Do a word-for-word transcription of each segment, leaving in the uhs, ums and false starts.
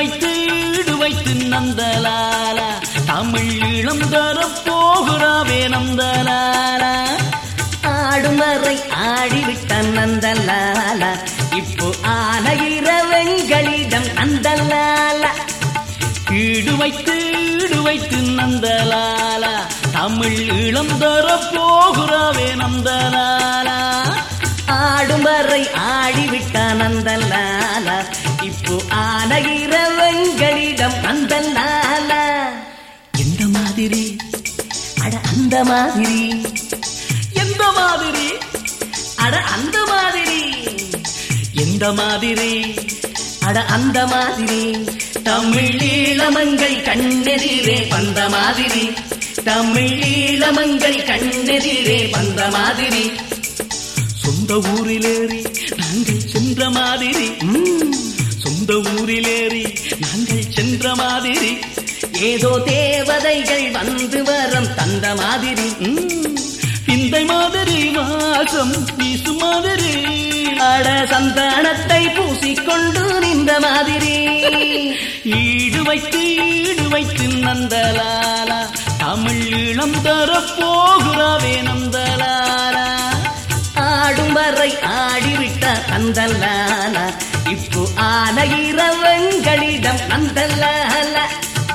வைத்து ஈடு வைத்து நந்தலாலா தமிழ் இளம் தர போகிறாவே நந்தலாலா ஆடும் வரை ஆடிவிட்டான் நந்தலாலா இப்போ ஆன இரவெங்களிடம் நந்தலாலா ஈடு வைத்து ஈடு வைத்து நந்தலாலா தமிழ் இளம் தர போகிறாவே நந்தலாலா ஆடும் வரை ஆடிவிட்டான் நந்தலாலா இப்போ ஆன இரவெங்களிடம் நந்தலாலா எந்த மாதிரி அட அந்த மாதிரி எந்த மாதிரி அட அந்த மாதிரி எந்த மாதிரி அட அந்த மாதிரி தமிழ் ஈழமங்கள் கண்ணெதிரே வந்த மாதிரி தமிழ் ஈழமங்கள் கண்ணெதிரே வந்த மாதிரி சொந்த ஊரிலேறி நாங்கள் சென்ற மாதிரி சொந்த ஊரிலேறி நாங்கள் சென்ற மாதிரி ஏதோ தேவதைகள் வந்து வரம் தந்த மாதிரி இந்த மாதிரி வாசம் வீசு மாதிரி அட சந்தானத்தை பூசிக்கொண்டு நின்ற மாதிரி ஈடு வைத்து ஈடு வைத்து நந்தலாலா தமிழ் இளம் தர போகிறாவே நந்தலாலா ஆடும் வரை ஆடிவிட்ட நந்தலாலா இப்போ ஆன இரவங்களிடம் நந்தலாலா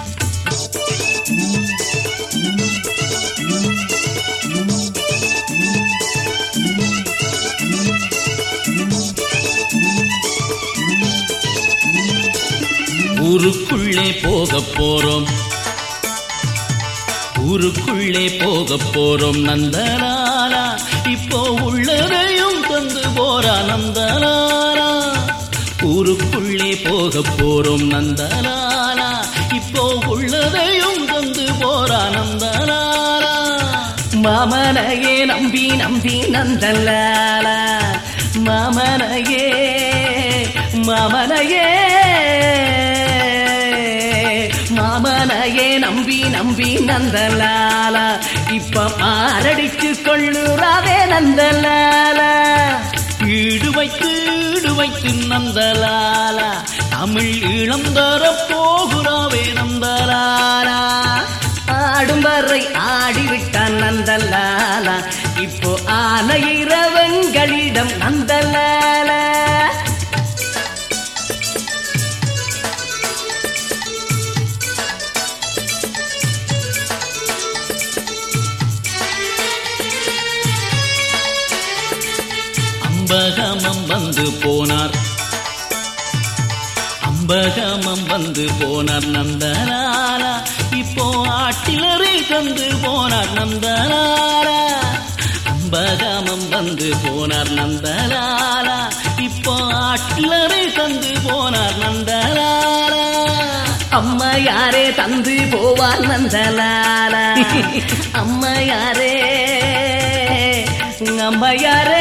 ஊருக்குள்ளே போக போறோம் ஊருக்குள்ளே போக போறோம் நந்தலாலா இப்போ உள்ளதையும் தந்து போறா நந்தலாலா ஊருக்குள்ளே போக போறோம் நந்தலாலா இப்போ உள்ளதையும் தந்து போறா நந்தலாலா மாமனையே நம்பி நம்பி நந்தலாலா மாமனையே மாமனையே மாமனையே நம்பி நம்பி நந்தலாலா இப்ப ஆரடிச்சு கொள்ளுறாவே நந்தலாலா ஈடு வைத்து ஈடு வைத்து நந்தலாலா தமிழ் இளம் தர போகிறாவே நந்தலாலா ஆடும் வரை ஆடிவிட்டான் நந்தலாலா இப்போ ஆன இரவங்களிடம் நந்தலாலா அம்பகமம் வந்து போனார் அம்பகமம் வந்து போனார் நந்தலாலா இப்போ ஆட்டிலரை தந்து போனார் நந்தலாலா அம்பகமம் வந்து போனார் நந்தலாலா இப்போ ஆட்டிலரை தந்து போனார் நந்தலாலா அம்மா யாரே தந்து போவார் நந்தலாலா அம்மா யாரே அம்மா யாரே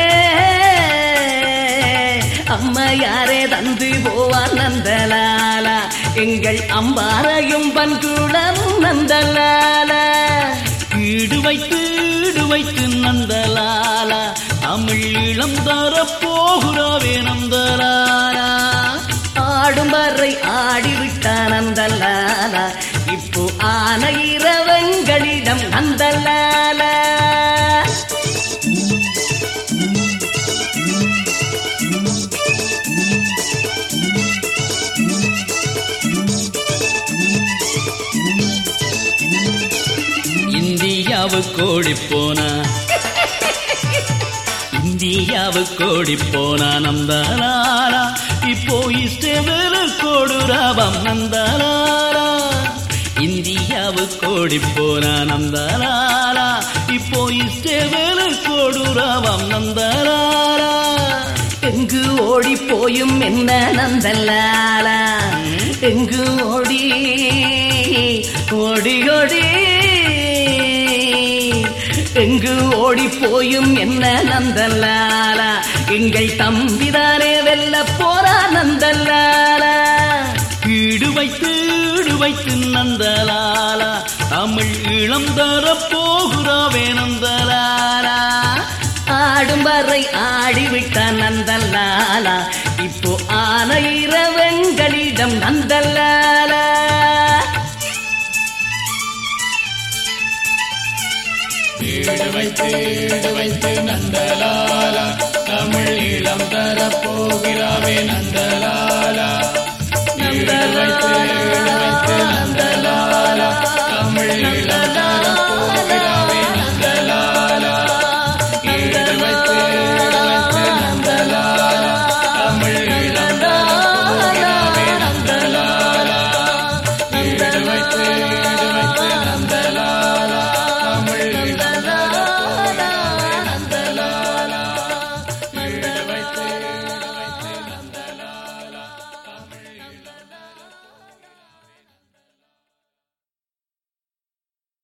அம்மா யாரே தந்து போவார் நந்தலாலா எங்கள் அம்பாரையும் பன்குளமும் நந்தலாலா ஈடு வைத்து ஈடு வைத்து நந்தலாலா தமிழ் இளம் தர போகிறாவே நந்தலாலா ஆடும் வரை ஆடிவிட்டான் நந்தலாலா இப்போ ஆன இரவங்களிடம் நந்தலாலா இந்தியாவுக்கு ஓடி போனா இந்தியாவுக்கு ஓடி போனா நந்தலாலா இப்போ இஸ்ரேலுக்கு ஓடுறாவாம் நந்தலாலா இந்தியாவுக்கு ஓடி போனா நந்தலாலா இப்போ இஸ்ரேலுக்கு ஓடுறாவாம் நந்தலாலா எங்கு ஓடி போயும் என்ன நந்தலாலா எங்கு ஓடி ஓடி ஓடி எங்கு ஓடி போயும் என்ன நந்தலாலா எங்கள் தம்பிதானே வெல்ல போறா நந்தலாலா ஈடு வைத்து ஈடு வைத்து நந்தலாலா தமிழ் இளம் தர போகிறாவே நந்தலாலா ஆடும் வரை ஆடிவிட்டான் நந்தலாலா இப்போ ஆ ஆன இரவெங்களிடம் நந்தலாலா வீடு வைத்து வீடு வைத்து நந்தலாலா தமிழ் ஈழம் தரப்போகிறாவே நந்தலாலா வீடு வைத்து வீடு வைத்து நந்தலாலா தமிழ் ஈழம்